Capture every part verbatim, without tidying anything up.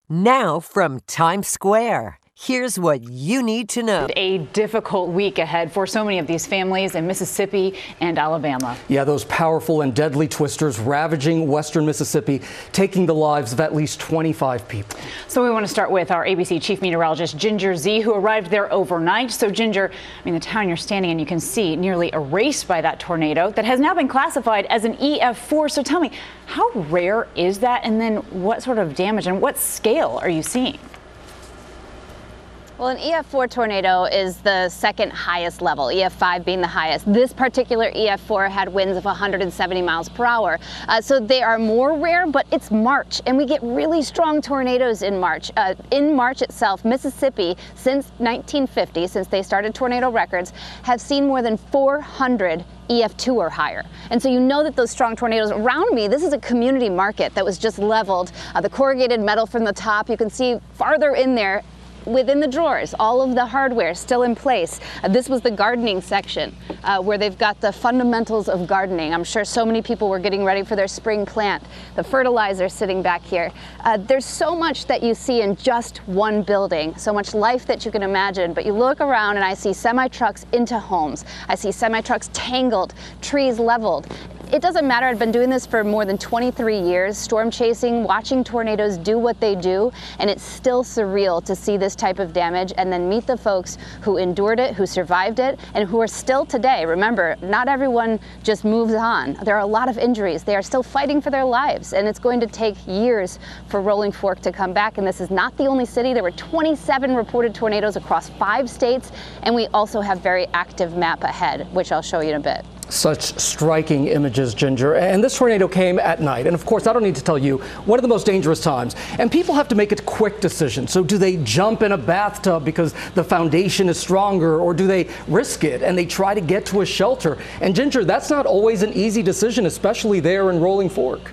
Now from Times Square, here's what you need to know. A difficult week ahead for so many of these families in Mississippi and Alabama. Yeah, those powerful and deadly twisters ravaging western Mississippi, taking the lives of at least twenty-five people. So we want to start with our A B C chief meteorologist, Ginger Zee, who arrived there overnight. So Ginger, I mean, the town you're standing in, you can see nearly erased by that tornado that has now been classified as an E F four. So tell me, how rare is that? And then what sort of damage and what scale are you seeing? Well, an E F four tornado is the second highest level, E F five being the highest. This particular E F four had winds of one hundred seventy miles per hour. Uh, so they are more rare, but it's March, and we get really strong tornadoes in March. Uh, in March itself, Mississippi, since nineteen fifty, since they started tornado records, have seen more than four hundred E F two or higher. And so you know that those strong tornadoes around me, this is a community market that was just leveled. Uh, the corrugated metal from the top, you can see farther in there, within the drawers, all of the hardware still in place. Uh, this was the gardening section uh, where they've got the fundamentals of gardening. I'm sure so many people were getting ready for their spring plant. The fertilizer sitting back here. Uh, there's so much that you see in just one building, so much life that you can imagine, but you look around and I see semi-trucks into homes. I see semi-trucks tangled, trees leveled. It doesn't matter, I've been doing this for more than twenty-three years, storm chasing, watching tornadoes do what they do, and it's still surreal to see this type of damage and then meet the folks who endured it, who survived it, and who are still today. Remember, not everyone just moves on. There are a lot of injuries. They are still fighting for their lives, and it's going to take years for Rolling Fork to come back, and this is not the only city. There were twenty-seven reported tornadoes across five states, and we also have very active map ahead, which I'll show you in a bit. Such striking images, Ginger. And this tornado came at night. And of course, I don't need to tell you, one of the most dangerous times. And people have to make a quick decision. So do they jump in a bathtub because the foundation is stronger, or do they risk it and they try to get to a shelter? And Ginger, that's not always an easy decision, especially there in Rolling Fork.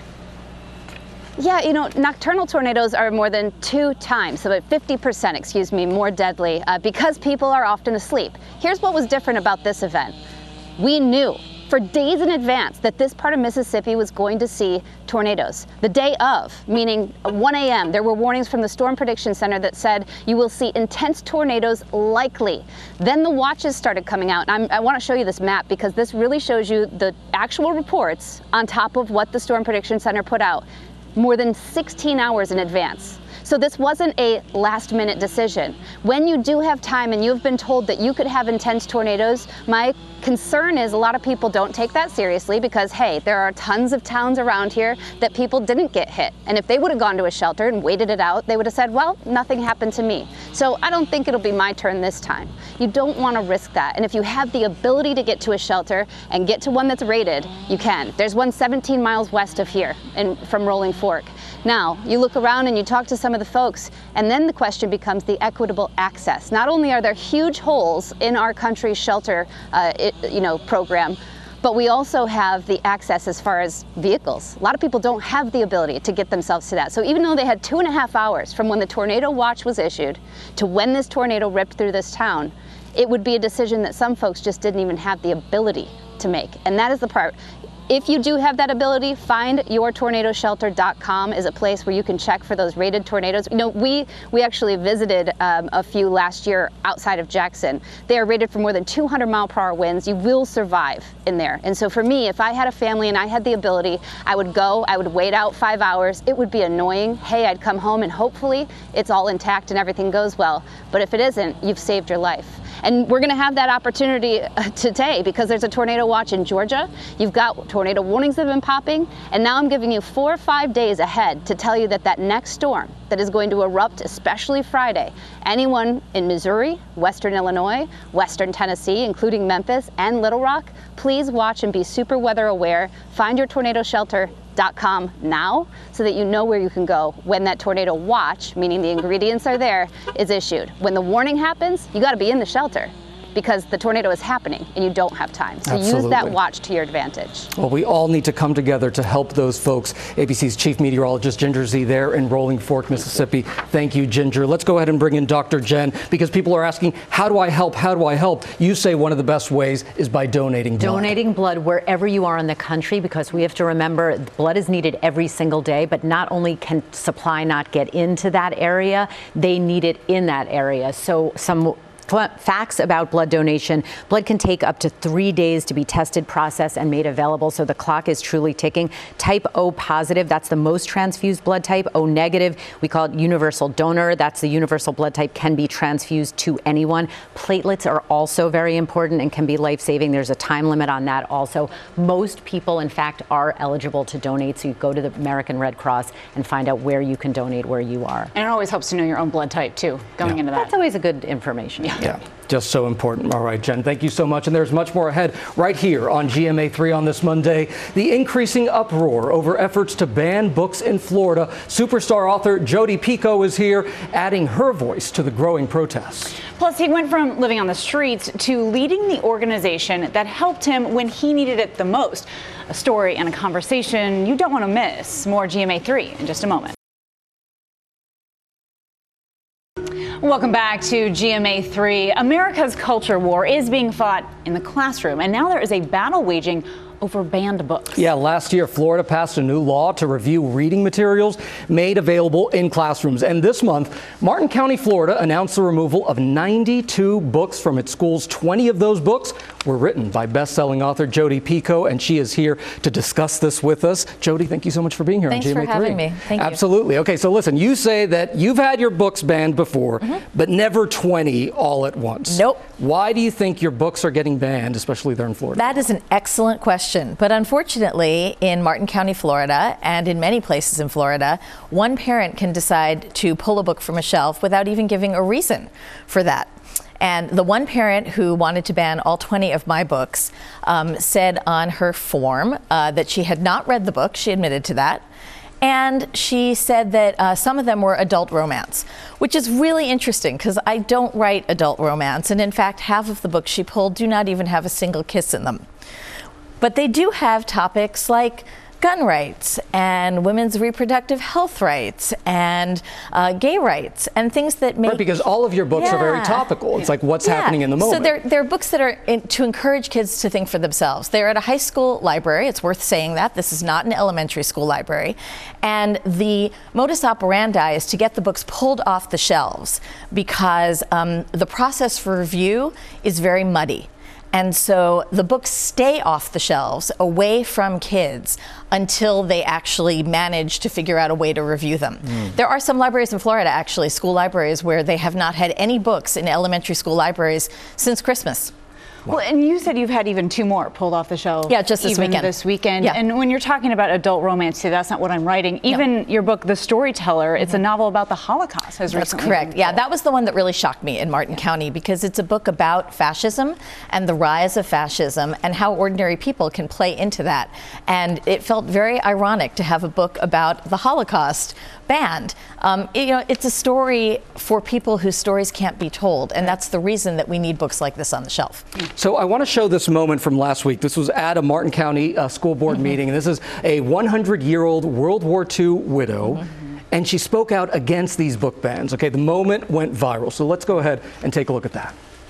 Yeah, you know, nocturnal tornadoes are more than two times, so about fifty percent, excuse me, more deadly uh, because people are often asleep. Here's what was different about this event. We knew for days in advance that this part of Mississippi was going to see tornadoes. The day of, meaning one A M, there were warnings from the Storm Prediction Center that said you will see intense tornadoes likely. Then the watches started coming out. And I'm, I want to show you this map because this really shows you the actual reports on top of what the Storm Prediction Center put out more than sixteen hours in advance. So this wasn't a last minute decision. When you do have time and you've been told that you could have intense tornadoes, my concern is a lot of people don't take that seriously because, hey, there are tons of towns around here that people didn't get hit. And if they would have gone to a shelter and waited it out, they would have said, well, nothing happened to me. So I don't think it'll be my turn this time. You don't want to risk that. And if you have the ability to get to a shelter and get to one that's rated, you can. There's one seventeen miles west of here and from Rolling Fork. Now, you look around and you talk to some of the folks, and then the question becomes the equitable access. Not only are there huge holes in our country's shelter uh, it, you know, program, but we also have the access as far as vehicles. A lot of people don't have the ability to get themselves to that. So even though they had two and a half hours from when the tornado watch was issued to when this tornado ripped through this town, it would be a decision that some folks just didn't even have the ability to make. And that is the part. If you do have that ability, find your tornado shelter dot com is a place where you can check for those rated tornadoes. You know, we we actually visited um, a few last year outside of Jackson. They are rated for more than two hundred mile per hour winds. You will survive in there. And so for me, if I had a family and I had the ability, I would go, I would wait out five hours. It would be annoying. Hey, I'd come home and hopefully it's all intact and everything goes well. But if it isn't, you've saved your life. And we're going to have that opportunity today because there's a tornado watch in Georgia. You've got tornado warnings that have been popping. And now I'm giving you four or five days ahead to tell you that that next storm that is going to erupt, especially Friday, anyone in Missouri, Western Illinois, Western Tennessee, including Memphis and Little Rock, please watch and be super weather aware. Find your tornado shelter dot com now so that you know where you can go when that tornado watch, meaning the ingredients are there, is issued. When the warning happens, you got to be in the shelter. because the tornado is happening and you don't have time. So Absolutely. use that watch to your advantage. Well, we all need to come together to help those folks. A B C's chief meteorologist, Ginger Zee, there in Rolling Fork, Mississippi. Thank you, Ginger. Let's go ahead and bring in Doctor Jen, because people are asking, how do I help? How do I help? You say one of the best ways is by donating blood. Donating blood wherever you are in the country, because we have to remember blood is needed every single day, but not only can supply not get into that area, they need it in that area. So some facts about blood donation: blood can take up to three days to be tested, processed, and made available, so the clock is truly ticking. Type O positive, that's the most transfused blood type. O negative, we call it universal donor. That's the universal blood type, can be transfused to anyone. Platelets are also very important and can be life-saving. There's a time limit on that also. Most people, in fact, are eligible to donate, so you go to the American Red Cross and find out where you can donate where you are. And it always helps to know your own blood type, too, going Yeah. into that. That's always a good information. Yeah. Yeah, just so important. All right, Jen, thank you so much. And there's much more ahead right here on G M A three on this Monday. The increasing uproar over efforts to ban books in Florida. Superstar author Jodi Picoult is here, adding her voice to the growing protests. Plus, he went from living on the streets to leading the organization that helped him when he needed it the most. A story and a conversation you don't want to miss. More G M A three in just a moment. Welcome back to G M A three. America's culture war is being fought in the classroom, and now there is a battle waging over banned books. Yeah, last year, Florida passed a new law to review reading materials made available in classrooms. And this month, Martin County, Florida announced the removal of ninety-two books from its schools. twenty of those books were written by best-selling author Jodi Picoult, and she is here to discuss this with us. Jodi, thank you so much for being here Thanks on G M A three. for having me. Thank you. Absolutely. Okay, so listen, you say that you've had your books banned before, mm-hmm. but never twenty all at once. Nope. Why do you think your books are getting banned, especially there in Florida? That is an excellent question. But unfortunately, in Martin County, Florida, and in many places in Florida, one parent can decide to pull a book from a shelf without even giving a reason for that. And the one parent who wanted to ban all twenty of my books um, said on her form uh, that she had not read the book. She admitted to that. And she said that uh, some of them were adult romance, which is really interesting because I don't write adult romance. And in fact, half of the books she pulled do not even have a single kiss in them. But they do have topics like gun rights and women's reproductive health rights and uh, gay rights and things that make... Right, because all of your books yeah. are very topical. It's like what's yeah. happening in the moment. So they're, they're books that are in, to encourage kids to think for themselves. They're at a high school library. It's worth saying that. This is not an elementary school library. And the modus operandi is to get the books pulled off the shelves because um, the process for review is very muddy. And so the books stay off the shelves, away from kids, until they actually manage to figure out a way to review them. Mm. There are some libraries in Florida, actually, school libraries, where they have not had any books in elementary school libraries since Christmas. Well, and you said you've had even two more pulled off the shelf. Yeah, just this even weekend. this weekend. Yeah. And when you're talking about adult romance, too, that's not what I'm writing. Even no. your book, The Storyteller, mm-hmm. it's a novel about the Holocaust. Has That's recently correct. been Yeah, pulled. that was the one that really shocked me in Martin County because it's a book about fascism and the rise of fascism and how ordinary people can play into that. And it felt very ironic to have a book about the Holocaust banned. Um, you know, it's a story for people whose stories can't be told, and that's the reason that we need books like this on the shelf. So I want to show this moment from last week. This was at a Martin County uh, school board mm-hmm. meeting, and this is a hundred-year-old World War Two widow, mm-hmm. and she spoke out against these book bans. Okay, the moment went viral. So let's go ahead and take a look at that.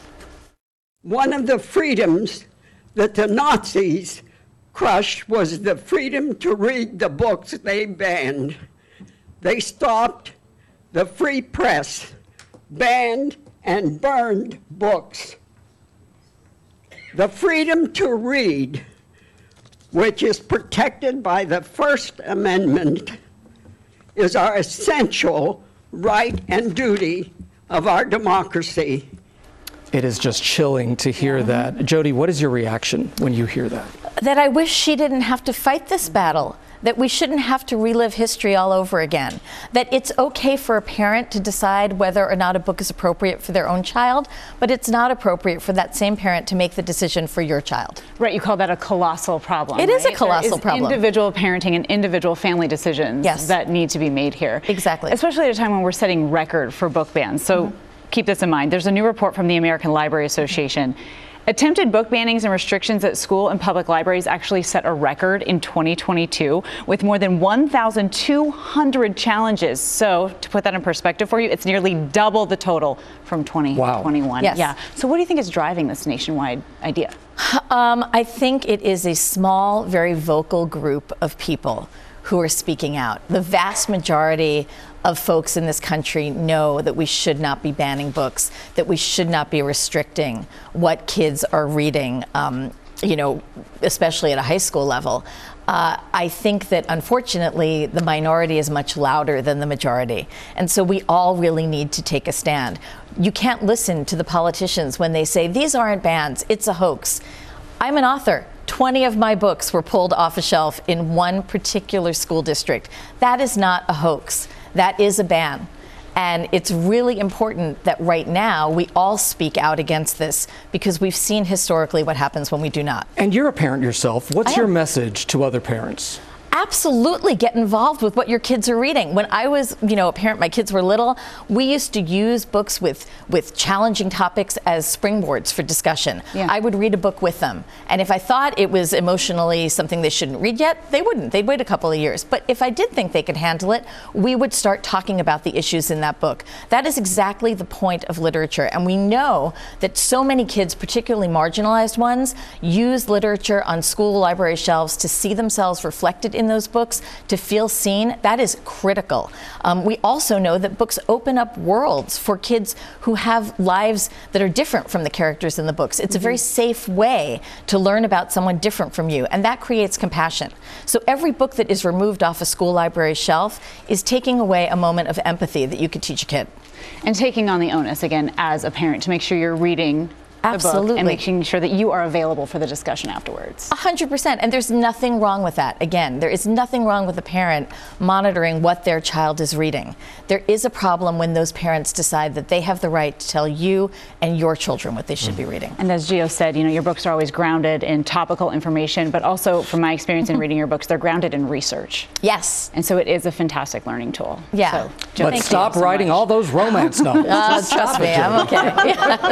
One of the freedoms that the Nazis crushed was the freedom to read the books they banned. They stopped the free press, banned and burned books. The freedom to read, which is protected by the First Amendment, is our essential right and duty of our democracy. It is just chilling to hear mm-hmm. that. Jodi, what is your reaction when you hear that? That I wish she didn't have to fight this battle. That we shouldn't have to relive history all over again. That it's okay for a parent to decide whether or not a book is appropriate for their own child, but it's not appropriate for that same parent to make the decision for your child. Right, you call that a colossal problem. It right? is a colossal there is problem. Individual parenting and individual family decisions yes. that need to be made here. Exactly. Especially at a time when we're setting record for book bans. So. Mm-hmm. keep this in mind. There's a new report from the American Library Association. Attempted book bannings and restrictions at school and public libraries actually set a record in twenty twenty-two with more than one thousand two hundred challenges. So to put that in perspective for you, it's nearly double the total from twenty twenty-one. Wow. Yes. Yeah. So what do you think is driving this nationwide idea? Um, I think it is a small, very vocal group of people who are speaking out. The vast majority of folks in this country know that we should not be banning books, that we should not be restricting what kids are reading, um, you know, especially at a high school level. Uh, I think that unfortunately the minority is much louder than the majority. And so we all really need to take a stand. You can't listen to the politicians when they say, these aren't bans, it's a hoax. I'm an author. twenty of my books were pulled off a shelf in one particular school district. That is not a hoax. That is a ban. And it's really important that right now we all speak out against this, because we've seen historically what happens when we do not. And you're a parent yourself. What's your message to other parents? Absolutely get involved with what your kids are reading. When I was, you know, a parent, my kids were little, we used to use books with, with challenging topics as springboards for discussion. Yeah. I would read a book with them. And if I thought it was emotionally something they shouldn't read yet, they wouldn't. They'd wait a couple of years. But if I did think they could handle it, we would start talking about the issues in that book. That is exactly the point of literature. And we know that so many kids, particularly marginalized ones, use literature on school library shelves to see themselves reflected in those books, to feel seen. That is critical. Um, we also know that books open up worlds for kids who have lives that are different from the characters in the books. It's mm-hmm. a very safe way to learn about someone different from you, and that creates compassion. So every book that is removed off a school library shelf is taking away a moment of empathy that you could teach a kid. And taking on the onus, again, as a parent, to make sure you're reading Absolutely. the book and making sure that you are available for the discussion afterwards. A hundred percent. And there's nothing wrong with that. Again, there is nothing wrong with a parent monitoring what their child is reading. There is a problem when those parents decide that they have the right to tell you and your children what they should mm. be reading. And as Gio said, you know, your books are always grounded in topical information, but also from my experience in reading your books, they're grounded in research. Yes. And so it is a fantastic learning tool. Yeah. So, Jill, but stop so writing much. all those romance novels. uh, trust me, I'm okay.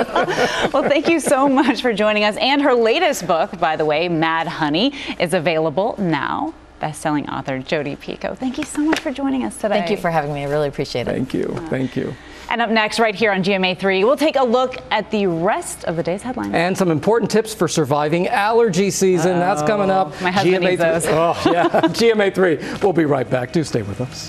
Well, thank you so much for joining us. And her latest book, by the way, Mad Honey, is available now. Best-selling author Jodi Picoult. Thank you so much for joining us today. Thank you for having me. I really appreciate it. Thank you. Uh, Thank you. And up next, right here on G M A three, we'll take a look at the rest of the day's headlines. And some important tips for surviving allergy season. Oh, that's coming up. My husband needs those. Oh, yeah. G M A three. We'll be right back. Do stay with us.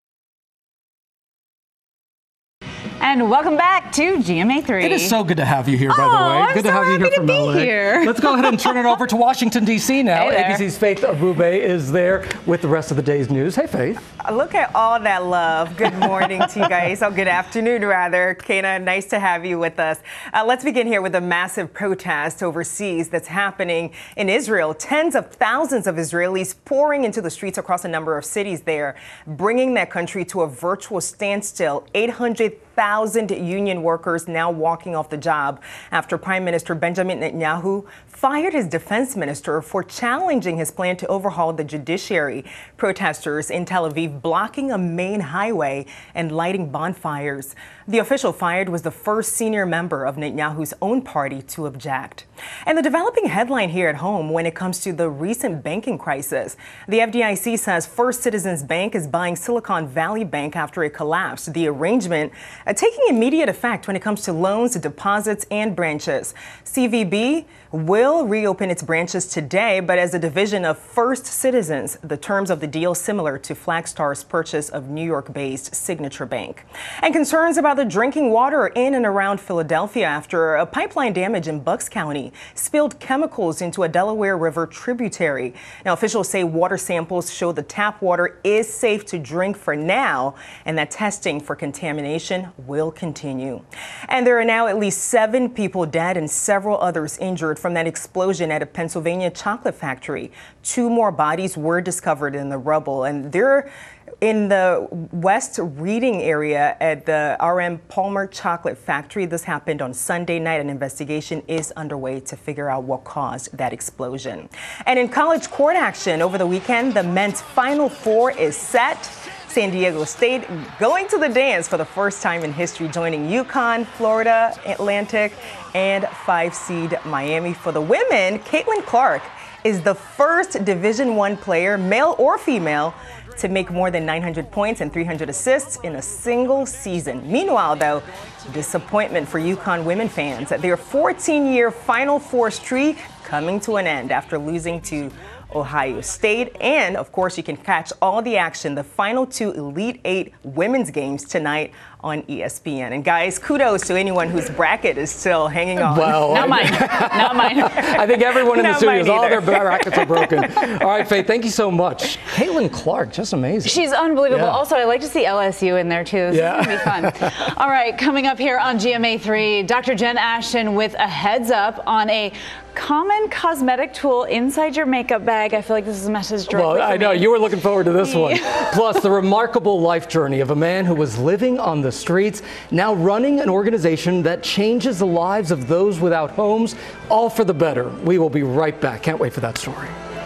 And welcome back to G M A three. It is so good to have you here, by oh, the way. I'm Good so to have you here to from be L A. Here. Let's go ahead and turn it over to Washington, D C now. Hey A B C's Faith Abubey is there with the rest of the day's news. Hey, Faith. Look at all that love. Good morning to you guys. Oh, good afternoon, rather. Kana, nice to have you with us. Uh, let's begin here with a massive protest overseas that's happening in Israel. Tens of thousands of Israelis pouring into the streets across a number of cities there, bringing that country to a virtual standstill. eight hundred thousand union workers now walking off the job after Prime Minister Benjamin Netanyahu fired his defense minister for challenging his plan to overhaul the judiciary. Protesters in Tel Aviv blocking a main highway and lighting bonfires. The official fired was the first senior member of Netanyahu's own party to object. And the developing headline here at home when it comes to the recent banking crisis. The F D I C says First Citizens Bank is buying Silicon Valley Bank after it collapsed. The arrangement uh, taking immediate effect when it comes to loans, deposits, and branches. C V B will reopen its branches today, but as a division of First Citizens, the terms of the deal similar to Flagstar's purchase of New York-based Signature Bank. And concerns about the drinking water in and around Philadelphia after a pipeline damage in Bucks County spilled chemicals into a Delaware River tributary. Now, officials say water samples show the tap water is safe to drink for now, and that testing for contamination will continue. And there are now at least seven people dead and several others injured from that explosion at a Pennsylvania chocolate factory. Two more bodies were discovered in the rubble, and they're in the West Reading area at the R M Palmer Chocolate Factory. This happened on Sunday night. An investigation is underway to figure out what caused that explosion. And in college court action over the weekend, the men's Final Four is set. San Diego State going to the dance for the first time in history, joining UConn, Florida Atlantic, and five seed Miami. For the women, Caitlin Clark is the first Division One player, male or female, to make more than nine hundred points and three hundred assists in a single season. Meanwhile, though, disappointment for UConn women fans. Their fourteen-year Final Four streak coming to an end after losing to Ohio State. And, of course, you can catch all the action, the final two Elite Eight women's games tonight on E S P N. And, guys, kudos to anyone whose bracket is still hanging on. Well, not mine. Not mine. I think everyone in the Not studio, mine all their either. brackets are broken. All right, Faith, thank you so much. Caitlin Clark, just amazing. She's unbelievable. Yeah. Also, I like to see L S U in there, too. This Yeah. is going to be fun. All right, coming up here on G M A three, Doctor Jen Ashton with a heads up on a common cosmetic tool inside your makeup bag. I feel like this is a message directly Well, I for know me. you were looking forward to this one. Plus, the remarkable life journey of a man who was living on the streets, now running an organization that changes the lives of those without homes, all for the better. We will be right back. Can't wait for that story.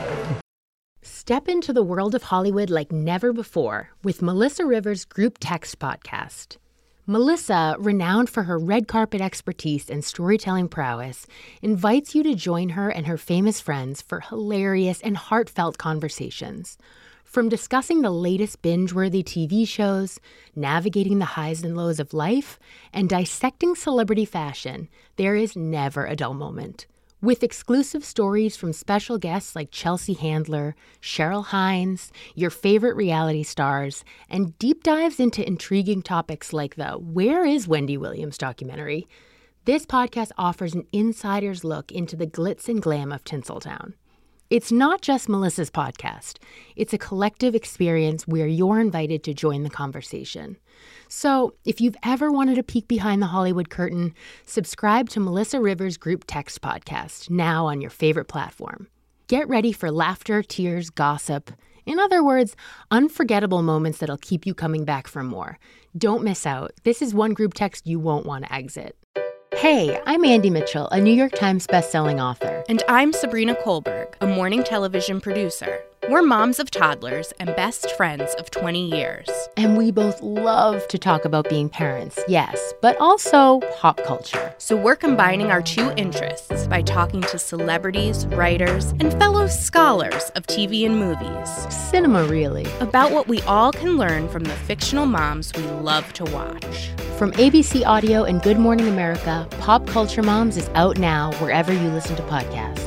Step into the world of Hollywood like never before with Melissa Rivers' Group Text podcast. Melissa, renowned for her red carpet expertise and storytelling prowess, invites you to join her and her famous friends for hilarious and heartfelt conversations. From discussing the latest binge-worthy T V shows, navigating the highs and lows of life, and dissecting celebrity fashion, there is never a dull moment. With exclusive stories from special guests like Chelsea Handler, Cheryl Hines, your favorite reality stars, and deep dives into intriguing topics like the Where is Wendy Williams documentary, this podcast offers an insider's look into the glitz and glam of Tinseltown. It's not just Melissa's podcast. It's a collective experience where you're invited to join the conversation. So, if you've ever wanted a peek behind the Hollywood curtain, subscribe to Melissa Rivers' Group Text podcast, now on your favorite platform. Get ready for laughter, tears, gossip. In other words, unforgettable moments that'll keep you coming back for more. Don't miss out. This is one group text you won't want to exit. Hey, I'm Andy Mitchell, a New York Times bestselling author. And I'm Sabrina Kohlberg, a morning television producer. We're moms of toddlers and best friends of twenty years. And we both love to talk about being parents, yes, but also pop culture. So we're combining our two interests by talking to celebrities, writers, and fellow scholars of T V and movies. Cinema, really. About what we all can learn from the fictional moms we love to watch. From A B C Audio and Good Morning America, Pop Culture Moms is out now wherever you listen to podcasts.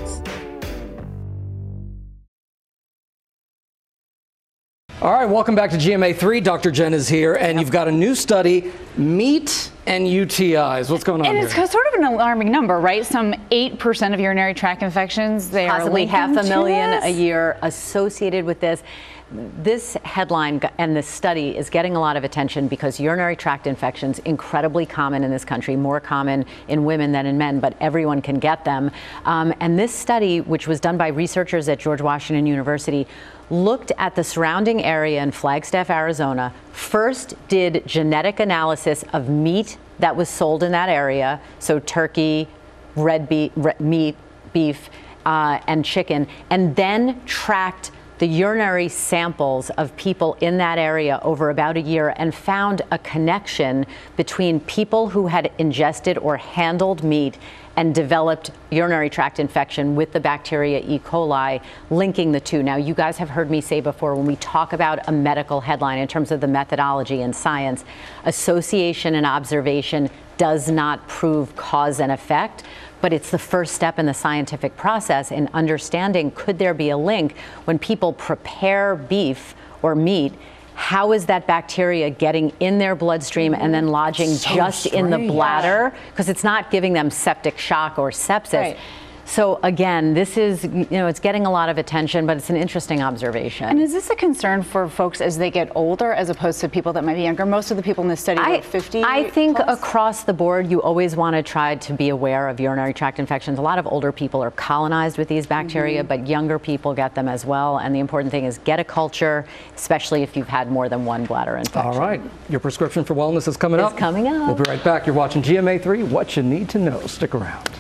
All right, welcome back to G M A three. Doctor Jen is here, and you've got a new study, meat and U T Is. What's going on And here? it's sort of an alarming number, right? Some eight percent of urinary tract infections, they Possibly are half a million this? a year associated with this. This headline and this study is getting a lot of attention because urinary tract infections, incredibly common in this country, more common in women than in men, but everyone can get them. Um, and this study, which was done by researchers at George Washington University, looked at the surrounding area in Flagstaff, Arizona, first did genetic analysis of meat that was sold in that area, so turkey, red, beef, red meat, beef, uh, and chicken, and then tracked the urinary samples of people in that area over about a year and found a connection between people who had ingested or handled meat and developed urinary tract infection with the bacteria E. coli, linking the two. Now, you guys have heard me say before, when we talk about a medical headline in terms of the methodology and science, association and observation does not prove cause and effect, but it's the first step in the scientific process in understanding, could there be a link when people prepare beef or meat? How is that bacteria getting in their bloodstream and then lodging So just in the strange. bladder? Because it's not giving them septic shock or sepsis. Right. So again, this is, you know, it's getting a lot of attention, but it's an interesting observation. And is this a concern for folks as they get older as opposed to people that might be younger? Most of the people in this study I, were fifty I think plus? across the board, you always want to try to be aware of urinary tract infections. A lot of older people are colonized with these bacteria, mm-hmm. but younger people get them as well. And the important thing is get a culture, especially if you've had more than one bladder infection. All right, your prescription for wellness is coming It's up. coming up. We'll be right back. You're watching G M A three, what you need to know. Stick around.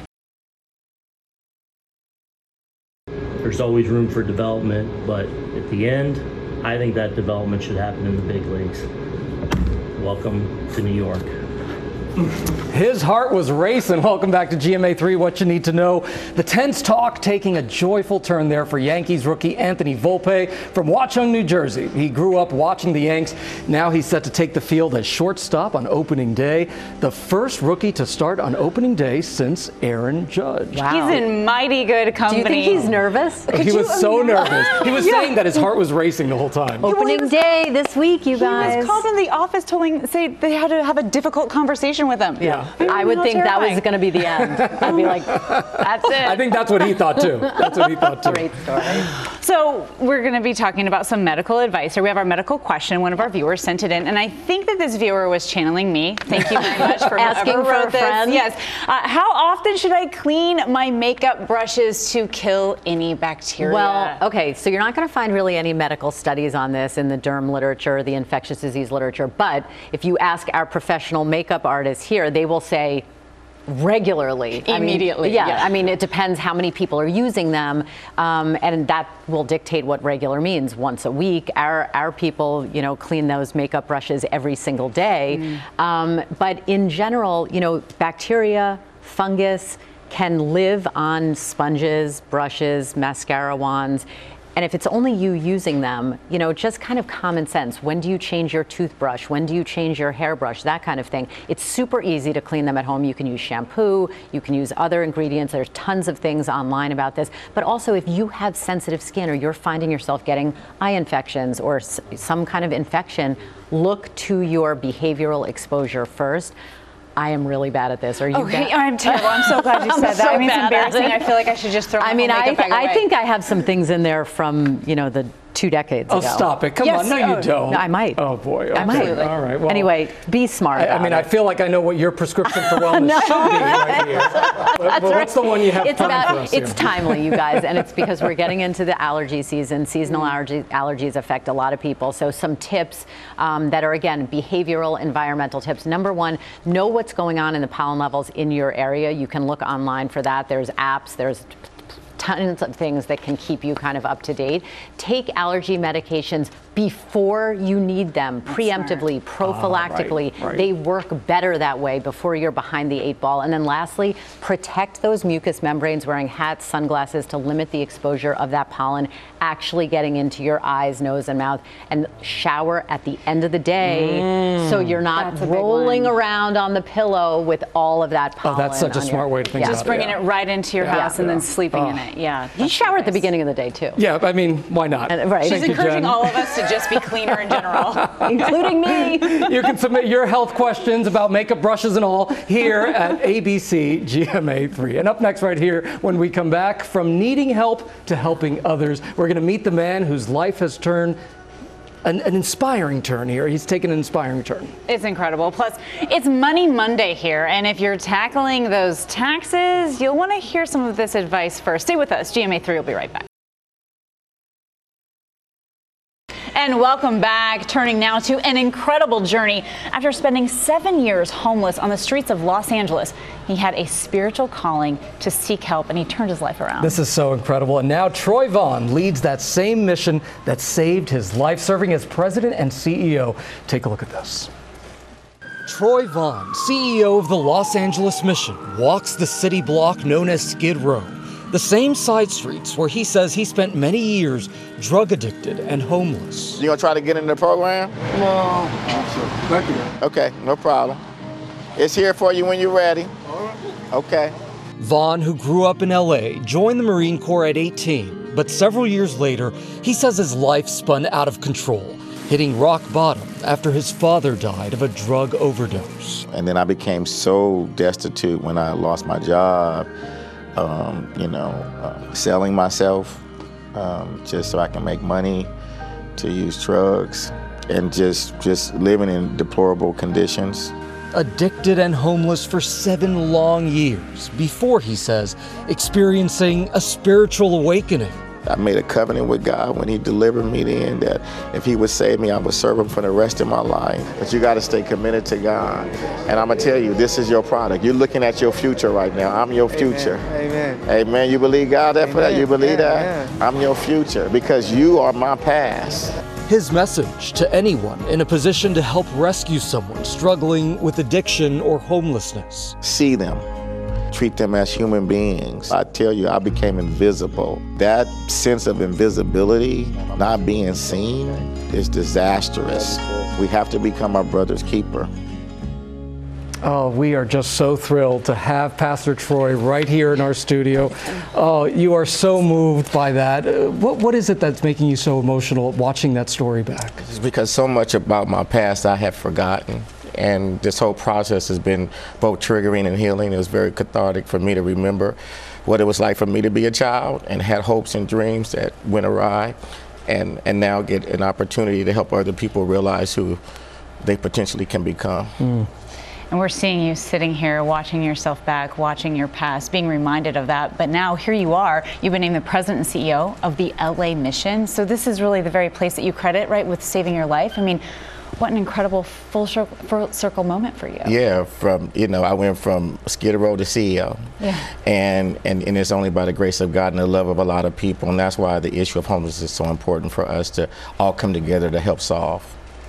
There's always room for development, but at the end, I think that development should happen in the big leagues. Welcome to New York. His heart was racing. Welcome back to G M A three, What You Need to Know. The tense talk taking a joyful turn there for Yankees rookie Anthony Volpe from Watchung, New Jersey. He grew up watching the Yanks. Now he's set to take the field as shortstop on opening day. The first rookie to start on opening day since Aaron Judge. Wow. He's in mighty good company. Do you think he's nervous? Could he was so imagine? nervous. He was yeah. saying that his heart was racing the whole time. Opening day this week, you guys. He was called in the office telling, say they had to have a difficult conversation with him. Yeah. I would think terrifying. that was going to be the end. I'd be like, that's it. I think that's what he thought too. That's what he thought too. Great story. So we're going to be talking about some medical advice. Here we have our medical question. One of our viewers sent it in, and I think that this viewer was channeling me. Thank you very much for asking for wrote a this. friend. Yes. Uh, how often should I clean my makeup brushes to kill any bacteria? Well, okay, so you're not going to find really any medical studies on this in the derm literature, the infectious disease literature, but if you ask our professional makeup artists here, they will say regularly. Immediately. I mean, yeah, yes. I mean, it depends how many people are using them, um, and that will dictate what regular means. Once a week, our our people, you know, clean those makeup brushes every single day. Mm. Um, but in general, you know, bacteria, fungus can live on sponges, brushes, mascara wands. And if it's only you using them, you know, just kind of common sense. When do you change your toothbrush? When do you change your hairbrush? That kind of thing. It's super easy to clean them at home. You can use shampoo. You can use other ingredients. There's tons of things online about this. But also, if you have sensitive skin or you're finding yourself getting eye infections or s- some kind of infection, look to your behavioral exposure first. I am really bad at this. Are you okay, bad? I'm terrible. I'm so glad you said that. so I mean, it's embarrassing. It. I feel like I should just throw my I mean, whole I, makeup bag I away. think I have some things in there from, you know, the two decades oh, ago. Oh, stop it. Come yes, on. No, oh, you don't. No, I might. Oh, boy. Okay. I might. All right. Well, anyway, be smart I, about I mean, it. I feel like I know what your prescription for wellness no. should be right here. But, but right. what's the one you have it's time about, for us It's here? timely, you guys, and it's because we're getting into the allergy season. Seasonal allergy, allergies affect a lot of people. So some tips um, that are, again, behavioral, environmental tips. Number one, know what's going on in the pollen levels in your area. You can look online for that. There's apps. There's tons of things that can keep you kind of up to date. Take allergy medications before you need them, That's preemptively, smart. prophylactically. Oh, right, right. They work better that way before you're behind the eight ball. And then lastly, protect those mucous membranes, wearing hats, sunglasses to limit the exposure of that pollen actually getting into your eyes, nose, and mouth. And shower at the end of the day mm, so you're not rolling around on the pillow with all of that pollen. Oh, that's such a smart your, way to think yeah. about Just it. bringing yeah. it right into your yeah. house yeah. and then sleeping oh. in it. Yeah. You shower at the beginning of the day, too. Yeah, I mean, why not? And, right. She's Thank encouraging you, all of us to just be cleaner in general. Including me. You can submit your health questions about makeup brushes and all here at A B C G M A three. And up next right here, when we come back, from needing help to helping others, we're going to meet the man whose life has turned An, an inspiring turn here. He's taken an inspiring turn. It's incredible. Plus, it's Money Monday here, and if you're tackling those taxes, you'll want to hear some of this advice first. Stay with us. G M A three will be right back. And welcome back. Turning now to an incredible journey. After spending seven years homeless on the streets of Los Angeles, he had a spiritual calling to seek help, and he turned his life around. This is so incredible. And now Troy Vaughn leads that same mission that saved his life, serving as president and C E O. Take a look at this. Troy Vaughn, C E O of the Los Angeles Mission, walks the city block known as Skid Row. The same side streets where he says he spent many years drug addicted and homeless. You gonna try to get into the program? No, thank you. Okay, no problem. It's here for you when you're ready. All right. Okay. Vaughn, who grew up in L A, joined the Marine Corps at eighteen, but several years later, he says his life spun out of control, hitting rock bottom after his father died of a drug overdose. And then I became so destitute when I lost my job. Um, you know, uh, selling myself um, just so I can make money to use drugs and just just living in deplorable conditions. Addicted and homeless for seven long years before, he says, experiencing a spiritual awakening. I made a covenant with God when he delivered me then that if he would save me, I would serve him for the rest of my life. But you got to stay committed to God. And I'm going to tell you, this is your product. You're looking at your future right now. I'm your future. Amen. Amen. Amen. You believe God there for that? You believe yeah, that? Yeah. I'm your future because you are my past. His message to anyone in a position to help rescue someone struggling with addiction or homelessness. See them. Treat them as human beings. I tell you, I became invisible. That sense of invisibility, not being seen, is disastrous. We have to become our brother's keeper. Oh, we are just so thrilled to have Pastor Troy right here in our studio. Oh, you are so moved by that. Uh, what, what is it that's making you so emotional watching that story back? It's because so much about my past I have forgotten. And this whole process has been both triggering and healing. It was very cathartic for me to remember what it was like for me to be a child and had hopes and dreams that went awry, and, and now get an opportunity to help other people realize who they potentially can become. Mm. And we're seeing you sitting here, watching yourself back, watching your past, being reminded of that. But now here you are. You've been named the president and C E O of the L A Mission. So this is really the very place that you credit, right, with saving your life. I mean, what an incredible full circle, full circle moment for you. Yeah, from, you know, I went from Skid Row to C E O. Yeah. And, and, and it's only by the grace of God and the love of a lot of people. And that's why the issue of homelessness is so important for us to all come together to help solve.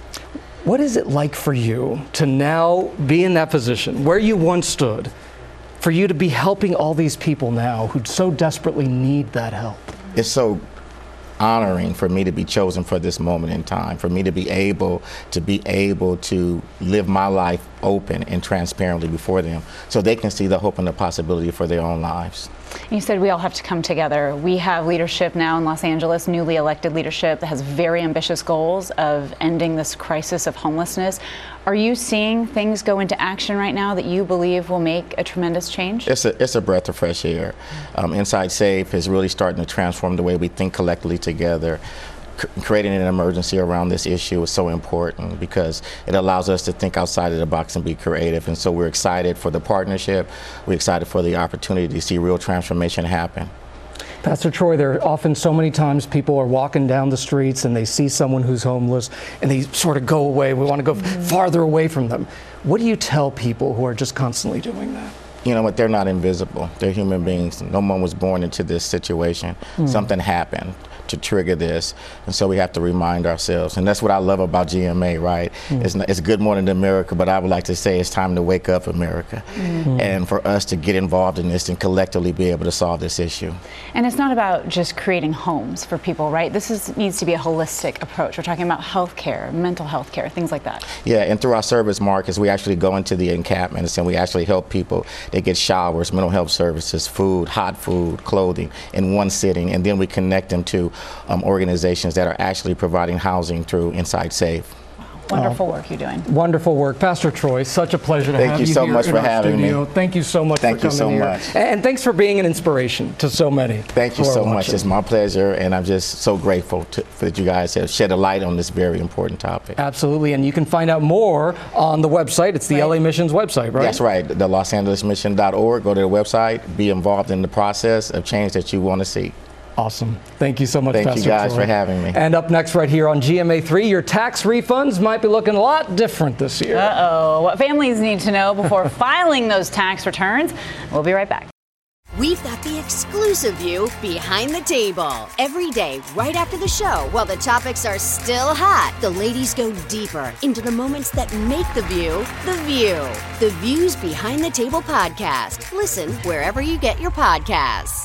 What is it like for you to now be in that position where you once stood, for you to be helping all these people now who so desperately need that help? It's so honoring for me to be chosen for this moment in time, for me to be able to be able to live my life open and transparently before them so they can see the hope and the possibility for their own lives. You said we all have to come together. We have leadership now in Los Angeles, newly elected leadership that has very ambitious goals of ending this crisis of homelessness. Are you seeing things go into action right now that you believe will make a tremendous change? It's a, it's a breath of fresh air. Um, Inside Safe is really starting to transform the way we think collectively together. C- creating an emergency around this issue is so important because it allows us to think outside of the box and be creative. And so we're excited for the partnership. We're excited for the opportunity to see real transformation happen. Pastor Troy, there are often so many times people are walking down the streets and they see someone who's homeless and they sort of go away. We want to go mm-hmm. farther away from them. What do you tell people who are just constantly doing that? You know what, they're not invisible. They're human beings. No one was born into this situation. Mm. Something happened to trigger this, and so we have to remind ourselves. And that's what I love about G M A, right? Mm. It's, it's Good Morning America, but I would like to say it's time to wake up, America, mm. and for us to get involved in this and collectively be able to solve this issue. And it's not about just creating homes for people, right? This is, needs to be a holistic approach. We're talking about health care, mental health care, things like that. Yeah, and through our service markets, we actually go into the encampments and we actually help people. They get showers, mental health services, food, hot food, clothing in one sitting, and then we connect them to um, organizations that are actually providing housing through Inside Safe. Wonderful work you're doing. Wonderful work. Pastor Troy, such a pleasure to Thank have you you so here much in for our having studio. me. Thank you so much Thank for you coming so here. much. And thanks for being an inspiration to so many. Thank you who are so much. watching. It's my pleasure, and I'm just so grateful to, that you guys have shed a light on this very important topic. Absolutely, and you can find out more on the website. It's the right. L A Mission's website, right? That's right, the Los Angeles Mission dot org. Go to the website, be involved in the process of change that you want to see. Awesome. Thank you so much, Thank Pastor you guys Troy. for having me. And up next right here on G M A three, your tax refunds might be looking a lot different this year. Uh-oh. What families need to know before filing those tax returns. We'll be right back. We've got the exclusive view behind the table. Every day, right after the show, while the topics are still hot, the ladies go deeper into the moments that make the view the view. The Views Behind the Table podcast. Listen wherever you get your podcasts.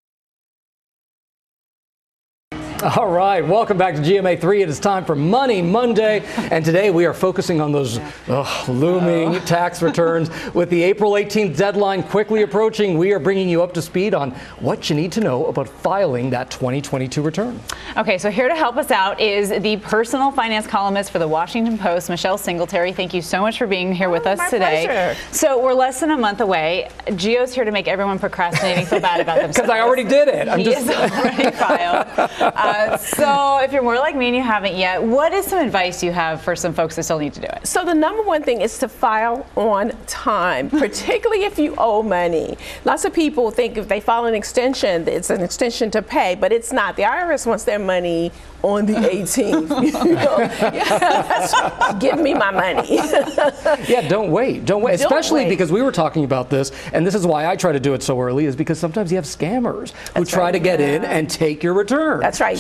All right, welcome back to G M A three. It is time for Money Monday, and today we are focusing on those ugh, looming tax returns. With the April eighteenth deadline quickly approaching, we are bringing you up to speed on what you need to know about filing that twenty twenty-two return. Okay, so here to help us out is the personal finance columnist for the Washington Post, Michelle Singletary. Thank you so much for being here with oh, us my today. Pleasure. So we're less than a month away. Gio's here to make everyone procrastinating feel bad about themselves. Because I already did it. I'm he just is already filed. Uh, so if you're more like me and you haven't yet, what is some advice you have for some folks that still need to do it? So the number one thing is to file on time, particularly if you owe money. Lots of people think if they file an extension, it's an extension to pay, but it's not. The I R S wants their money on the eighteenth. You know? Yeah, give me my money. Yeah, don't wait. Don't wait. Don't Especially wait. because we were talking about this, and this is why I try to do it so early, is because sometimes you have scammers who That's try right. to get Yeah. in and take your return. That's right.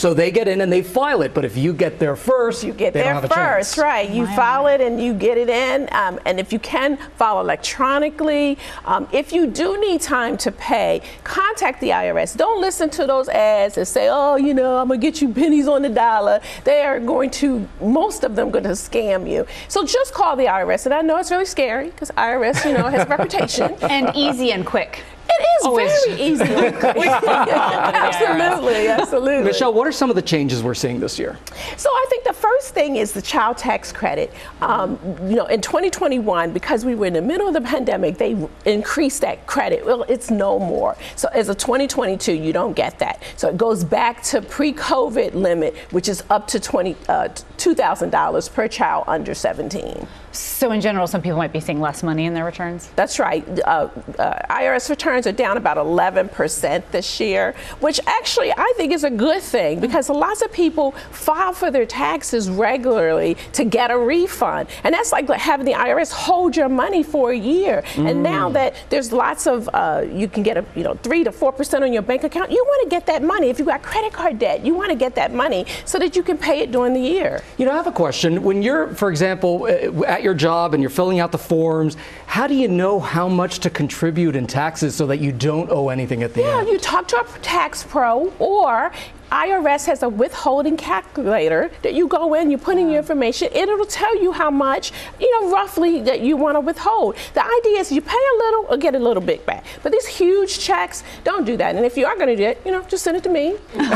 So they get in and they file it. But if you get there first, you get they there don't have a first, chance. right? You Wow. file it and you get it in. Um, and if you can file electronically, um, if you do need time to pay, contact the I R S. Don't listen to those ads and say, oh, you know, I'm gonna get you pennies on the dollar. They are going to, most of them, going to scam you. So just call the I R S. And I know it's really scary because I R S, you know, has a reputation. And easy and quick. It is Always. very easy. Absolutely, absolutely. Michelle, what are some of the changes we're seeing this year? So I think the first thing is the child tax credit. Um, you know, in twenty twenty-one, because we were in the middle of the pandemic, they increased that credit. Well, it's no more. So as of twenty twenty-two, you don't get that. So it goes back to pre-COVID limit, which is up to twenty, uh, two thousand dollars per child under seventeen. So in general, some people might be seeing less money in their returns? That's right. Uh, uh, I R S returns are down about eleven percent this year, which actually I think is a good thing because lots of people file for their taxes regularly to get a refund. And that's like having the I R S hold your money for a year. Mm. And now that there's lots of, uh, you can get a, you know, three to four percent on your bank account, you want to get that money. If you've got credit card debt, you want to get that money so that you can pay it during the year. You know, I have a question. When you're, for example, at your job and you're filling out the forms, how do you know how much to contribute in taxes so that you don't owe anything at the yeah, end? You talk to a tax pro, or I R S has a withholding calculator that you go in, you put in your information, and it'll tell you how much, you know, roughly that you want to withhold. The idea is you pay a little or get a little bit back. But these huge checks, don't do that. And if you are going to do it, you know, just send it to me.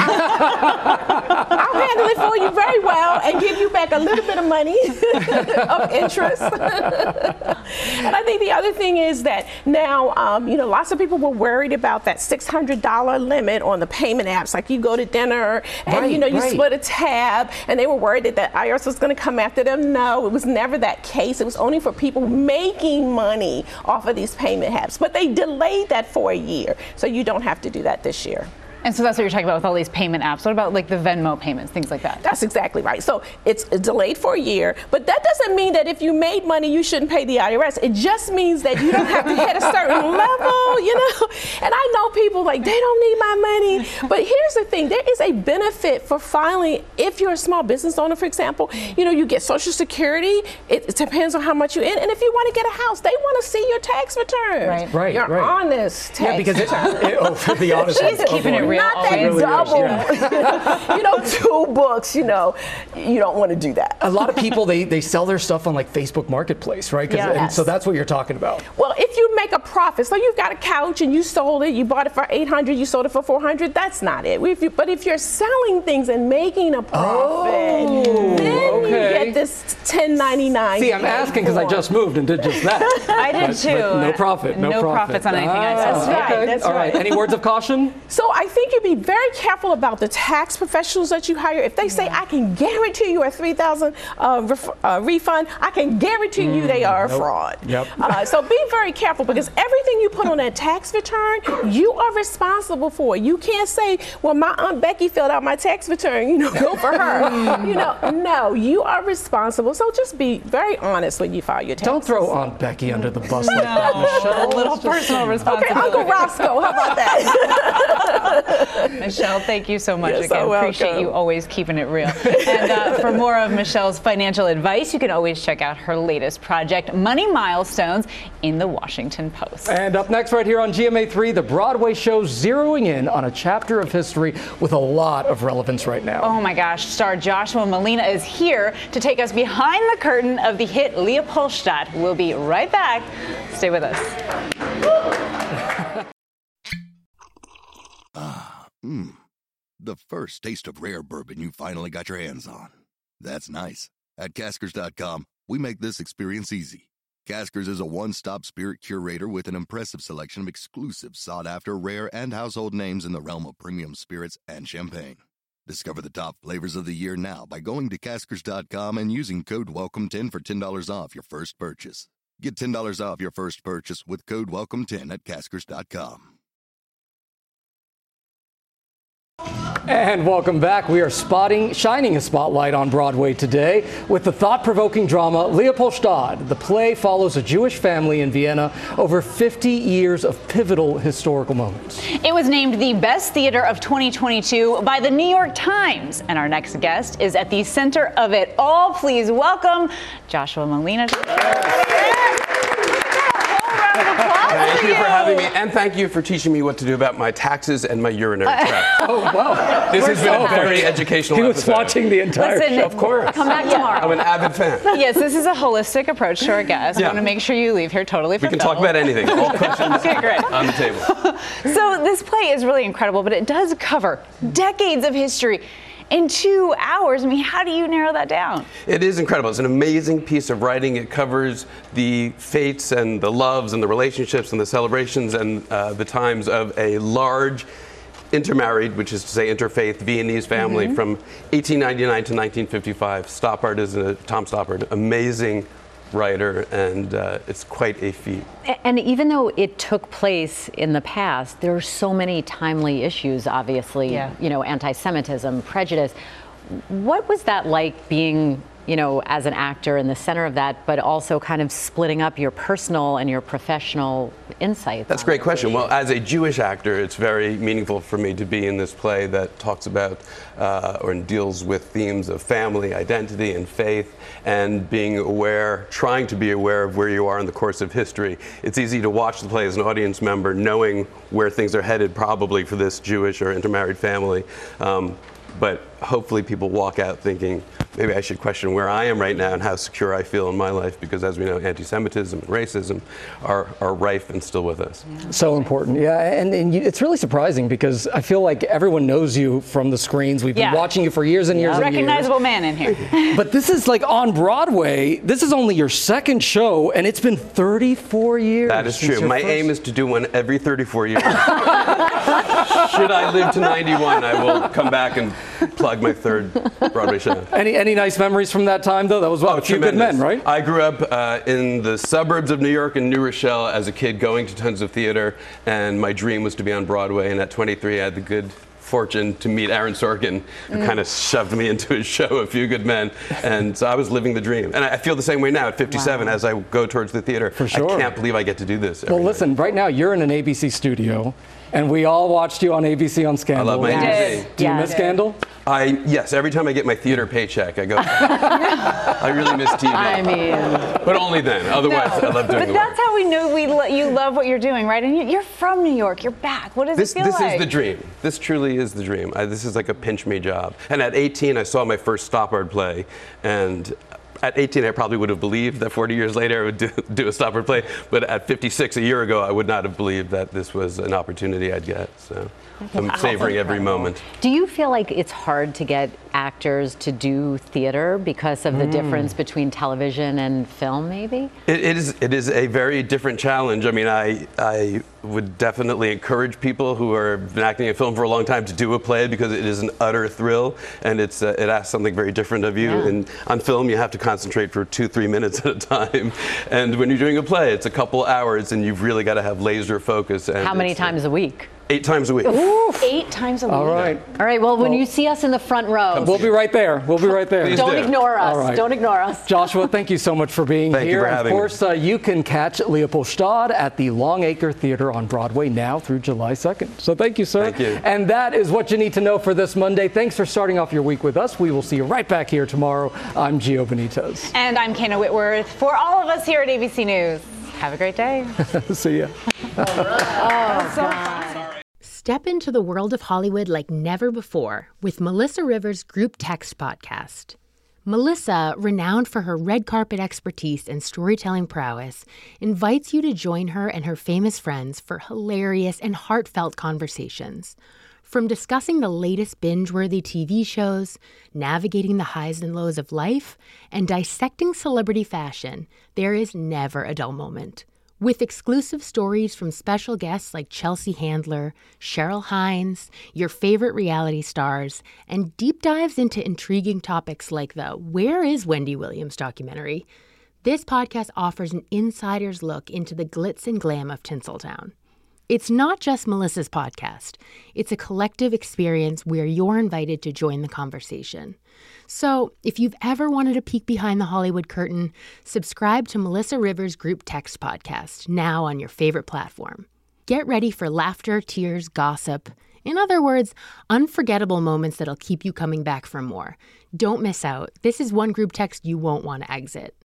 I'll handle it for you very well and give you back a little bit of money of interest. And I think the other thing is that now, um, you know, lots of people were worried about that six hundred dollars limit on the payment apps. Like you go to dinner and, right, you know, you right. split a tab, and they were worried that the I R S was going to come after them. No, it was never that case. It was only for people making money off of these payment apps. But they delayed that for a year, so you don't have to do that this year. And so that's what you're talking about with all these payment apps. What about like the Venmo payments, things like that? That's exactly right. So it's delayed for a year, but that doesn't mean that if you made money, you shouldn't pay the I R S. It just means that you don't have to hit a certain level, you know? And I know people like, they don't need my money. But here's the thing, there is a benefit for filing if you're a small business owner, for example. You know, you get Social Security. It, it depends on how much you're in. And if you want to get a house, they want to see your tax return. Right, right. Your right. honest tax Yeah, because it, it, oh, for the honest She's one. keeping Oh, it boy. real. Not that Really double, is, yeah. you know, two books, you know, you don't want to do that. A lot of people, they, they sell their stuff on like Facebook Marketplace, right? 'Cause- Yes. And so that's what you're talking about. Well, if you make a profit, so you've got a couch and you sold it, you bought it for eight hundred, you sold it for four hundred, that's not it. If you, but if you're selling things and making a profit, Oh, then okay. you get this ten ninety-nine. See, I'm asking because I just moved and did just that. I did But- too. but no profit, no, No profit. profits on anything I Ah, sell. That's right, okay. that's All right. right. Any words of caution? So I think you'd be very careful about the tax professionals that you hire. If they say, I can guarantee you a three thousand dollars uh, ref- uh, refund, I can guarantee you they are a nope. fraud. Yep. Uh, so be very careful because everything you put on that tax return, you are responsible for. You can't say, well, my Aunt Becky filled out my tax return, you know, go for her. You know, no, you are responsible. So just be very honest when you file your taxes. Don't throw Aunt Becky under the bus like that, Michelle. A little personal Okay, responsibility. Uncle Roscoe, how about that? Michelle, thank you so much You're again. so Appreciate welcome. you always keeping it real. And uh, for more of Michelle's financial advice, you can always check out her latest project, Money Milestones, in the Washington Post. And up next right here on G M A three, the Broadway show zeroing in on a chapter of history with a lot of relevance right now. Oh my gosh, star Joshua Malina is here to take us behind the curtain of the hit Leopoldstadt. We'll be right back. Stay with us. Ah, mmm. The first taste of rare bourbon you finally got your hands on. That's nice. At Caskers dot com, we make this experience easy. Caskers is a one-stop spirit curator with an impressive selection of exclusive, sought-after, rare, and household names in the realm of premium spirits and champagne. Discover the top flavors of the year now by going to Caskers dot com and using code welcome ten for ten dollars off your first purchase. Get ten dollars off your first purchase with code welcome ten at Caskers dot com. And welcome back. We are spotting, shining a spotlight on Broadway today with the thought-provoking drama Leopoldstadt. The play follows a Jewish family in Vienna over fifty years of pivotal historical moments. It was named the best theater of twenty twenty-two by the New York Times. And our next guest is at the center of it all. Please welcome Joshua Malina. Thank you for having me, and thank you for teaching me what to do about my taxes and my urinary tract. Oh, wow. This has been a very educational He was episode. watching the entire Listen, show. Of course. Come back tomorrow. I'm an avid fan. Yes, this is a holistic approach to our guests. Yeah. I want to make sure you leave here totally We fulfilled. can talk about anything. All questions Okay, great. on the table. So this play is really incredible, but it does cover decades of history in two hours. I mean, how do you narrow that down? It is incredible. It's an amazing piece of writing. It covers the fates and the loves and the relationships and the celebrations and uh, the times of a large intermarried, which is to say interfaith, Viennese family Mm-hmm. from eighteen ninety-nine to nineteen fifty-five. Stoppard is a, Tom Stoppard, amazing writer, and uh, it's quite a feat. And even though it took place in the past, there are so many timely issues, obviously, Yeah. you know, anti-Semitism, prejudice. What was that like being, you know, as an actor in the center of that, but also kind of splitting up your personal and your professional insights? That's a great question. Well, as a Jewish actor, it's very meaningful for me to be in this play that talks about uh, or deals with themes of family, identity, and faith, and being aware, trying to be aware of where you are in the course of history. It's easy to watch the play as an audience member, knowing where things are headed probably for this Jewish or intermarried family. Um, But hopefully people walk out thinking, maybe I should question where I am right now and how secure I feel in my life, because as we know, anti-Semitism and racism are, are rife and still with us. So important, yeah. And, and you, it's really surprising because I feel like everyone knows you from the screens. We've Yeah. been watching you for years and years and years. Recognizable man in here. But this is like on Broadway. This is only your second show, and it's been thirty-four years. That is since true. your My first- aim is to do one every thirty-four years. Should I live to ninety-one, I will come back and plug my third Broadway show. Any any nice memories from that time, though? That was what, Oh, A Few Good tremendous. Men, right? I grew up uh, in the suburbs of New York and New Rochelle as a kid, going to tons of theater, and my dream was to be on Broadway. And at twenty-three, I had the good fortune to meet Aaron Sorkin, who Mm. kind of shoved me into his show, A Few Good Men. And so I was living the dream. And I feel the same way now at fifty-seven as I go towards the theater. For sure. I can't believe I get to do this. Well, listen, right now you're in an A B C studio, and we all watched you on A B C on Scandal. I love my Do you- A B C. Do you miss Scandal? I yes. Every time I get my theater paycheck, I go. I really miss T V. I mean, but only then. Otherwise, I love doing but the that's work. how we know we lo- you love what you're doing, right? And you- you're from New York. You're back. What does This it feel this like? is the dream. This truly is the dream. I, this is like a pinch me job. And at eighteen, I saw my first Stoppard play, and at eighteen, I probably would have believed that forty years later I would do, do a Stoppard play. But at fifty-six, a year ago, I would not have believed that this was an opportunity I'd get. So I'm Wow. savoring every moment. Do you feel like it's hard to get actors to do theater because of the Mm. difference between television and film, maybe? It, it is it is a very different challenge. I mean, I I would definitely encourage people who are been acting in film for a long time to do a play, because it is an utter thrill, and it's uh, it asks something very different of you. Yeah. And on film, you have to concentrate for two three minutes at a time, and when you're doing a play, it's a couple hours, and you've really got to have laser focus. And How many it's, uh, times a week? Eight times a week. Eight times a week. All right. All right, well, when you see us in the front row, We'll be right there. We'll be right there. Please Don't do. ignore us. All right. Don't ignore us. Joshua, thank you so much for being Thank you here. for having of me. course, uh, you can catch Leopoldstadt at the Longacre Theater on Broadway now through July second. So thank you, sir. Thank you. And that is what you need to know for this Monday. Thanks for starting off your week with us. We will see you right back here tomorrow. I'm Gio Benitez. And I'm Kana Whitworth. For all of us here at A B C News, have a great day. See ya. Oh, God. Step into the world of Hollywood like never before with Melissa Rivers' Group Text podcast. Melissa, renowned for her red carpet expertise and storytelling prowess, invites you to join her and her famous friends for hilarious and heartfelt conversations. From discussing the latest binge-worthy T V shows, navigating the highs and lows of life, and dissecting celebrity fashion, there is never a dull moment. With exclusive stories from special guests like Chelsea Handler, Cheryl Hines, your favorite reality stars, and deep dives into intriguing topics like the Where is Wendy Williams documentary, this podcast offers an insider's look into the glitz and glam of Tinseltown. It's not just Melissa's podcast. It's a collective experience where you're invited to join the conversation. So if you've ever wanted a peek behind the Hollywood curtain, subscribe to Melissa Rivers' Group Text podcast now on your favorite platform. Get ready for laughter, tears, gossip. In other words, unforgettable moments that'll keep you coming back for more. Don't miss out. This is one group text you won't want to exit.